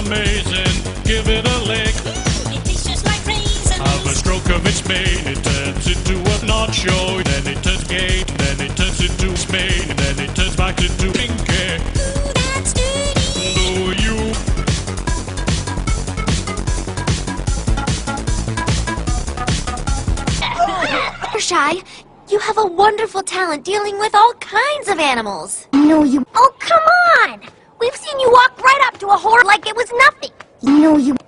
amazing. Give it a lick. It tastes just like raisins. Have a stroke of its mane. It turns into a nacho. Then it turns gay. Then it turns into Spain. And then it turns back into pinky. Ooh, that's dirty. Do you? Shy, you have a wonderful talent dealing with all kinds of animals. No, you... Oh, come on! We've seen you walk right up to a horse like it was nothing. No, you...